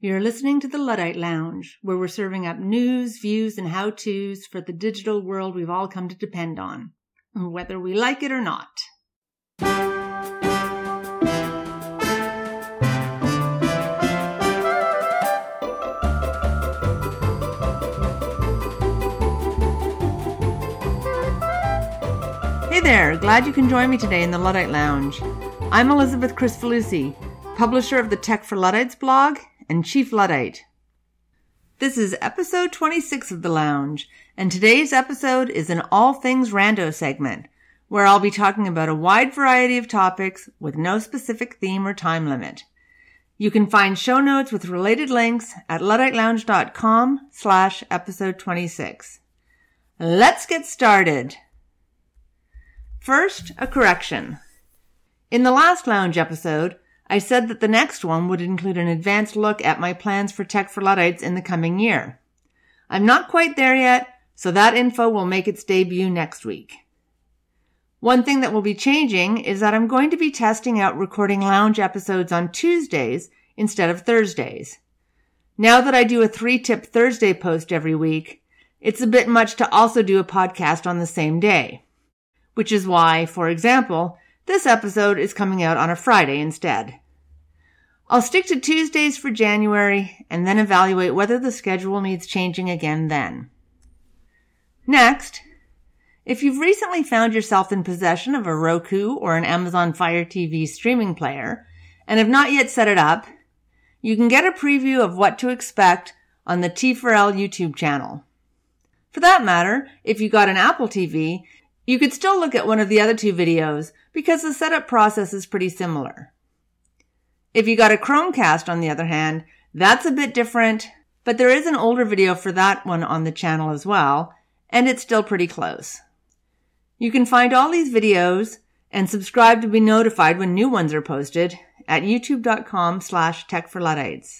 You're listening to the Luddite Lounge, where we're serving up news, views, and how-tos for the digital world we've all come to depend on, whether we like it or not. Hey there, glad you can join me today in the Luddite Lounge. I'm Elizabeth Cristofalusi, publisher of the Tech for Luddites blog and Chief Luddite. This is episode 26 of the Lounge, and today's episode is an All Things Rando segment, where I'll be talking about a wide variety of topics with no specific theme or time limit. You can find show notes with related links at ludditelounge.com/episode 26. Let's get started. First, a correction. In the last Lounge episode, I said that the next one would include an advanced look at my plans for Tech for Luddites in the coming year. I'm not quite there yet, so that info will make its debut next week. One thing that will be changing is that I'm going to be testing out recording Lounge episodes on Tuesdays instead of Thursdays. Now that I do a 3-tip Thursday post every week, it's a bit much to also do a podcast on the same day. Which is why, for example, this episode is coming out on a Friday instead. I'll stick to Tuesdays for January and then evaluate whether the schedule needs changing again then. Next, if you've recently found yourself in possession of a Roku or an Amazon Fire TV streaming player and have not yet set it up, you can get a preview of what to expect on the T4L YouTube channel. For that matter, if you got an Apple TV, you could still look at one of the other two videos because the setup process is pretty similar. If you got a Chromecast, on the other hand, that's a bit different, but there is an older video for that one on the channel as well, and it's still pretty close. You can find all these videos and subscribe to be notified when new ones are posted at youtube.com/techforluddites.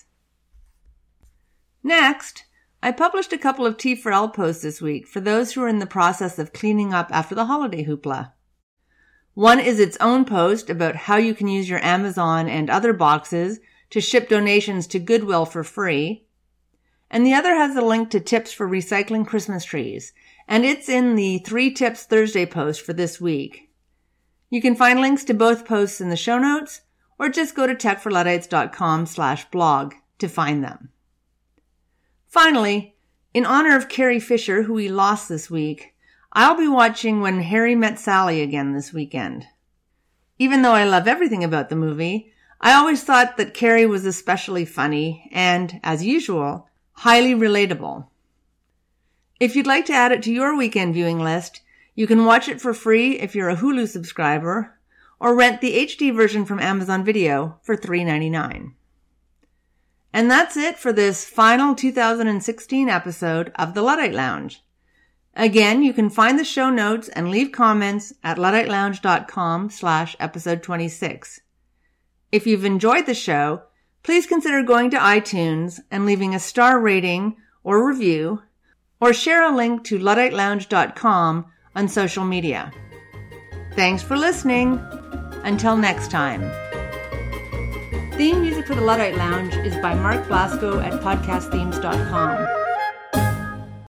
Next, I published a couple of T4L posts this week for those who are in the process of cleaning up after the holiday hoopla. One is its own post about how you can use your Amazon and other boxes to ship donations to Goodwill for free. And the other has a link to tips for recycling Christmas trees, and it's in the 3 Tips Thursday post for this week. You can find links to both posts in the show notes, or just go to techforluddites.com/blog to find them. Finally, in honor of Carrie Fisher, who we lost this week, I'll be watching When Harry Met Sally again this weekend. Even though I love everything about the movie, I always thought that Carrie was especially funny and, as usual, highly relatable. If you'd like to add it to your weekend viewing list, you can watch it for free if you're a Hulu subscriber, or rent the HD version from Amazon Video for $3.99. And that's it for this final 2016 episode of the Luddite Lounge. Again, you can find the show notes and leave comments at ludditelounge.com/episode 26. If you've enjoyed the show, please consider going to iTunes and leaving a star rating or review, or share a link to ludditelounge.com on social media. Thanks for listening. Until next time. Theme music for the Luddite Lounge is by Mark Blasco at podcastthemes.com.